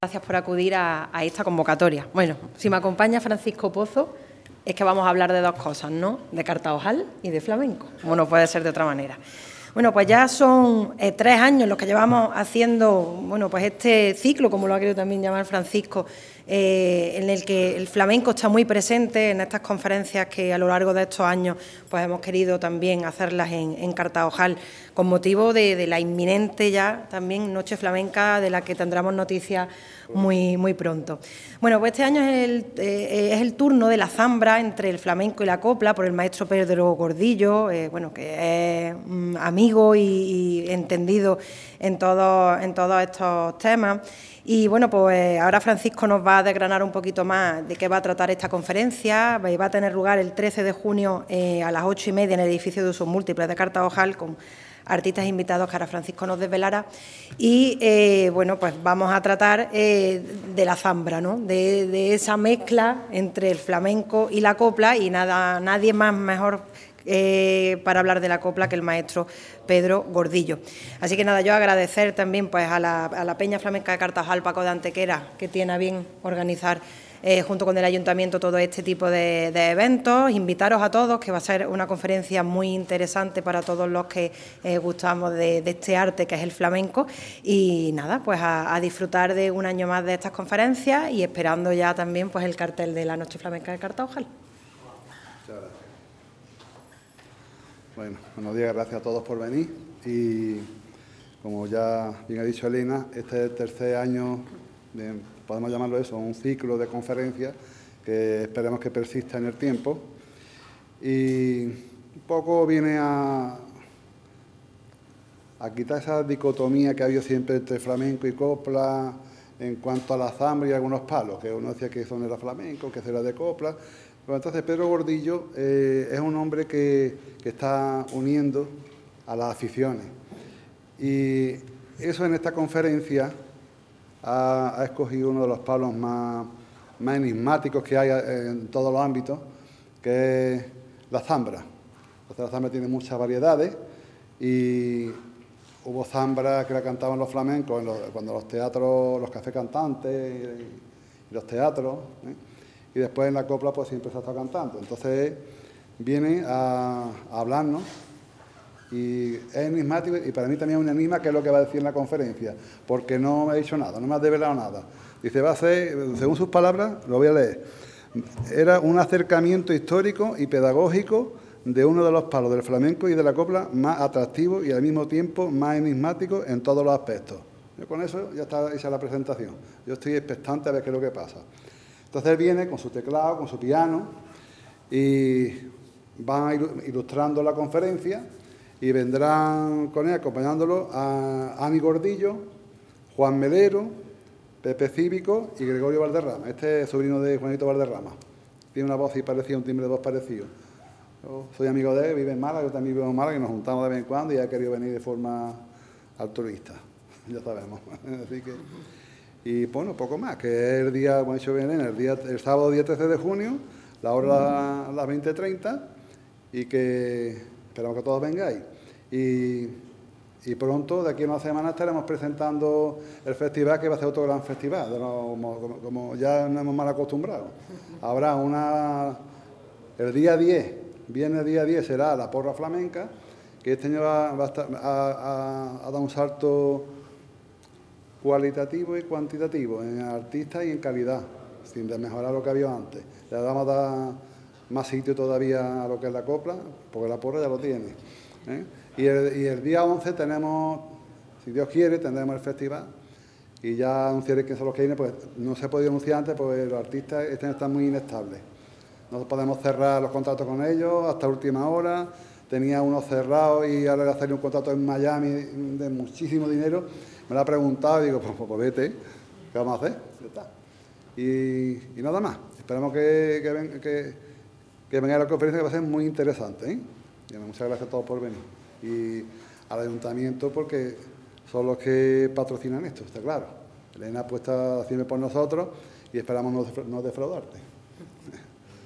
Gracias por acudir a esta convocatoria. Bueno, si me acompaña Francisco Pozo, es que vamos a hablar de dos cosas, ¿no? De cartaojal y de flamenco, como no puede ser de otra manera. Bueno, pues ya son 3 años los que llevamos haciendo, bueno, pues este ciclo, como lo ha querido también llamar Francisco, en el que el flamenco está muy presente en estas conferencias que a lo largo de estos años pues hemos querido también hacerlas en Cartaojal, con motivo de la inminente ya también Noche Flamenca, de la que tendremos noticias muy pronto. Bueno, pues este año es el turno de la zambra entre el flamenco y la copla por el maestro Pedro Gordillo, bueno, que es amigo y entendido en todos estos temas. Y bueno, pues ahora Francisco nos va a desgranar un poquito más de qué va a tratar esta conferencia. Va a tener lugar el 13 de junio a las 8:30 en el edificio de usos múltiples de Cartaojal, con artistas invitados que ahora Francisco nos desvelará. Y bueno, pues vamos a tratar de la zambra, ¿no? De esa mezcla entre el flamenco y la copla, y nadie más mejor para hablar de la copla que el maestro Pedro Gordillo. Así que nada, yo agradecer también pues a la Peña Flamenca de Cartaojal, Paco de Antequera, que tiene a bien organizar junto con el Ayuntamiento todo este tipo de eventos. Invitaros a todos, que va a ser una conferencia muy interesante para todos los que gustamos de este arte que es el flamenco. Y nada, pues a disfrutar de un año más de estas conferencias y esperando ya también pues el cartel de la Noche Flamenca de Cartaojal. Muchas gracias. Bueno, buenos días, gracias a todos por venir. Y como ya bien ha dicho Elena, este es el tercer año podemos llamarlo eso, un ciclo de conferencias que esperemos que persista en el tiempo. Y un poco viene a quitar esa dicotomía que ha habido siempre entre flamenco y copla en cuanto a la zambra y algunos palos, que uno decía que eso no era flamenco, que eso era de copla. Pero entonces Pedro Gordillo es un hombre que está uniendo a las aficiones. Y eso en esta conferencia ha escogido uno de los palos más enigmáticos que hay en todos los ámbitos, que es la zambra. Entonces, la zambra tiene muchas variedades y hubo zambra que la cantaban los flamencos cuando los teatros, los cafés cantantes y los teatros, y después en la copla pues siempre se ha estado cantando. Entonces viene a hablarnos y es enigmático, y para mí también es un enigma qué es lo que va a decir en la conferencia, porque no me ha dicho nada, no me ha develado nada. Dice, va a ser, según sus palabras, lo voy a leer, era un acercamiento histórico y pedagógico de uno de los palos del flamenco y de la copla más atractivos y al mismo tiempo más enigmáticos en todos los aspectos. Yo con eso ya está hecha la presentación. Yo estoy expectante a ver qué es lo que pasa. Entonces él viene con su teclado, con su piano, y van ilustrando la conferencia, y vendrán con él, acompañándolo, a Ani Gordillo, Juan Melero, Pepe Cívico y Gregorio Valderrama. Este es sobrino de Juanito Valderrama. Tiene una voz así parecida, un timbre de voz parecido. Yo soy amigo de él, vive en Málaga, yo también vivo en Málaga, y nos juntamos de vez en cuando, y ha querido venir de forma altruista, ya sabemos. Así que, y bueno, poco más, que es el día, como ha dicho bien, el sábado día 13 de junio, la hora a las 20:30, y que esperamos que todos vengáis. Y pronto, de aquí a una semana, estaremos presentando el festival, que va a ser otro gran festival, como ya nos hemos mal acostumbrado. Habrá el día 10, viernes día 10, será la porra flamenca, que este año va a dar un salto cualitativo y cuantitativo en artistas y en calidad, sin desmejorar lo que había antes. Le vamos a dar más sitio todavía a lo que es la copla, porque la porra ya lo tiene. Y el día 11 tenemos, si Dios quiere, tendremos el festival, y ya anunciaré quiénes son los que vienen, pues no se ha podido anunciar antes, porque los artistas están muy inestables. No podemos cerrar los contratos con ellos hasta última hora. Tenía uno cerrado y ahora le hacer un contrato en Miami de muchísimo dinero. Me lo ha preguntado y digo, pues vete, ¿qué vamos a hacer? Ya está. Y nada más. Esperamos que venga a la conferencia, que va a ser muy interesante, Y muchas gracias a todos por venir. Y al Ayuntamiento, porque son los que patrocinan esto, está claro. Elena apuesta siempre por nosotros y esperamos no defraudarte.